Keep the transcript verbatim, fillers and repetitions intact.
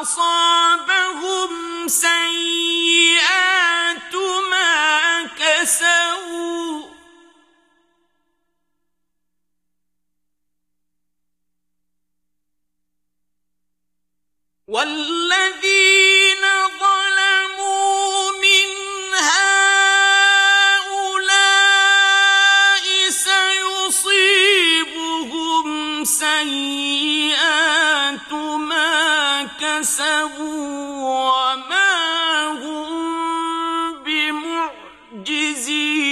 أصابهم سيئات ما كسبوا والذين ظلموا من هؤلاء سيصيبهم سيئات ما كسبوا وما هم بمعجزين